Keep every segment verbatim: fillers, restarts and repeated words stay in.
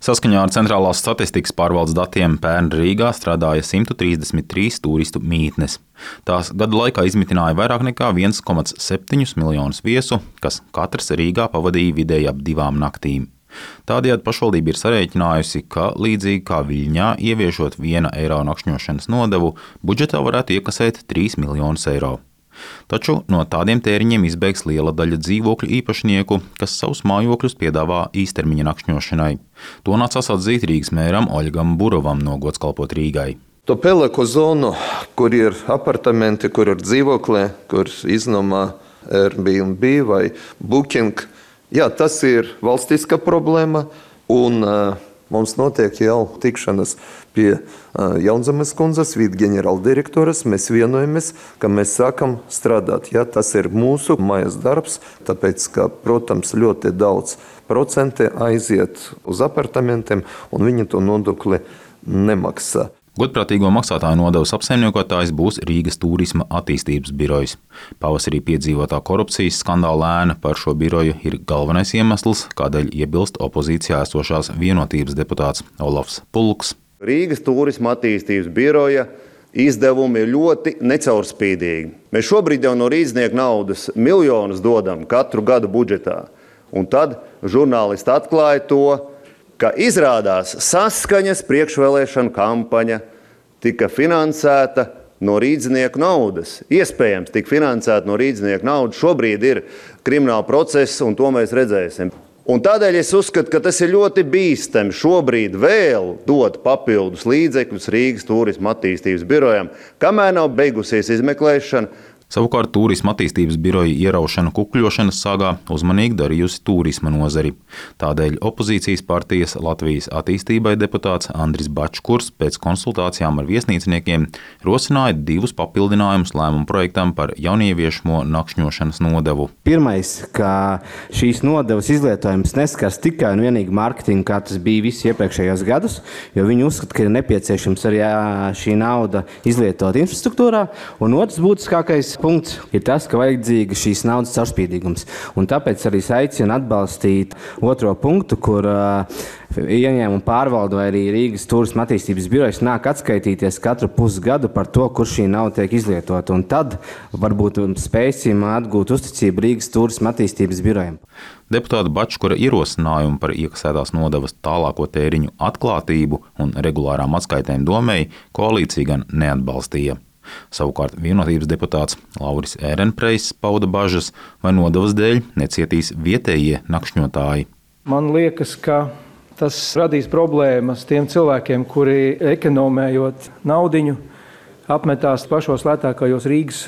Saskaņā ar Centrālās statistikas pārvaldes datiem pērn Rīgā strādāja simt trīsdesmit trīs turistu mītnes. Tās gada laikā izmitināja vairāk nekā viens komats septiņi miljonus viesu, kas katrs Rīgā pavadīja vidēji ap divām naktīm. Tādējādi pašvaldība ir sarēķinājusi, ka līdzīgi kā Viļņā ieviešot viena eiro nakšņošanas nodevu, budžetā varētu iekasēt trīs miljonus eiro. Taču no tādiem tēriņiem izbēgs liela daļa dzīvokļu īpašnieku, kas savus mājokļus piedāvā īstermiņa nakšņošanai. To nācās atzīt Rīgas mēram Oļegam Burovam no Gods kalpot Rīgai. To pelēko zonu, kur ir apartamenti, kur ir dzīvokļi, kur iznomā Airbnb vai Booking, jā, tas ir valstiska problēma, un uh, mums notiek jau tikšanas pie uh, Jaunzemes kundzes, vidģenerāldirektoras. Mēs vienojamies, ka mēs sākam strādāt. Jā, tas ir mūsu mājas darbs, tāpēc, ka, protams, ļoti daudz procenti aiziet uz apartamentiem, un viņi to nodokli nemaksā. Godprātīgo maksātāju nodevas apsaimniekotājs būs Rīgas turisma attīstības birojs. Pavasarī piedzīvotā korupcijas skandāla ēna par šo biroju ir galvenais iemesls, kādēļ iebilst opozīcijā esošās Vienotības deputāts Olafs Pulks. Rīgas turisma attīstības biroja izdevumi ir ļoti necaurspīdīgi. Mēs šobrīd jau no rīznieku naudas miljonus dodam katru gadu budžetā, un tad žurnālisti atklāja to, ka izrādās Saskaņas priekšvēlēšana kampaņa tika finansēta no rīdznieku naudas. Iespējams, tika finansēta no rīdznieku naudas. Šobrīd ir krimināla process, un to mēs redzēsim. Un tādēļ es uzskatu, ka tas ir ļoti bīstami šobrīd vēl dot papildus līdzekļus Rīgas turisma attīstības birojam, kamēr nav beigusies izmeklēšana. Savukārt turisma attīstības biroja ieraušana kukļošanas sagā uzmanīgi darījusi turisma nozari. Tādēļ opozīcijas partijas Latvijas attīstībai deputāts Andris Bačkurs pēc konsultācijām ar viesnīcniekiem rosināja divus papildinājumus lēmumu projektam par jaunieviešamo nakšņošanas nodevu. Pirmais, ka šīs nodevas izlietojums neskars tikai un vienīgi mārketingu, kā tas bija visus iepriekšējos gadus, jo viņi uzskata, ka ir nepieciešams arī šī nauda izlietot infrastruktūrā. Un otrs būtiskākais punkts ir tas, ka vajadzīga šīs naudas caurspīdīgums. Un tāpēc arī aicinu atbalstīt otro punktu, kur uh, ieņēmumu pārvalde vai arī Rīgas turisma attīstības birojas nāk atskaitīties katru pusgadu par to, kur šī nauda tiek izlietota. Un tad varbūt spēsim atgūt uzticību Rīgas turisma attīstības birojam. Deputāta Bačkura ierosinājumu par iekasētās nodevas tālāko tēriņu atklātību un regulārām atskaitēm domēji koalīcija gan neatbalstīja. Savukārt Vienotības deputāts Lauris Ērenpreis pauda bažas, vai nodevas dēļ necietīs vietējie nakšņotāji. Man liekas, ka tas radīs problēmas tiem cilvēkiem, kuri ekonomējot naudiņu, apmetās pašos lētākajos Rīgas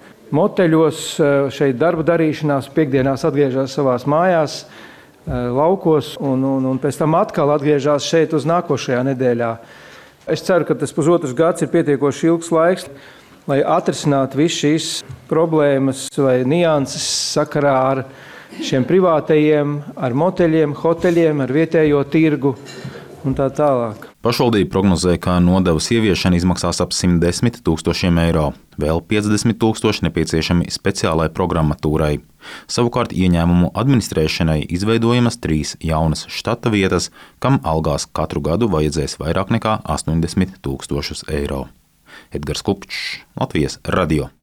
moteļos, šeit darba darīšanās, piekdienās atgriežas savās mājās, laukos un, un, un pēc tam atkal atgriežas šeit uz nākošajā nedēļā. Es ceru, ka tas pusotrs gads ir pietiekoši ilgs laiks, lai atrisinātu visu šīs problēmas vai nianses sakarā ar šiem privātajiem, ar moteļiem, hoteļiem, ar vietējo tirgu un tā tālāk. Pašvaldība prognozē, ka nodevas ieviešana izmaksās ap simt desmit tūkstošiem eiro, vēl piecdesmit tūkstoši nepieciešami speciālai programmatūrai. Savukārt ieņēmumu administrēšanai izveidojamas trīs jaunas štata vietas, kam algās katru gadu vajadzēs vairāk nekā astoņdesmit tūkstošus eiro. Edgars Kupčs, Latvijas radio.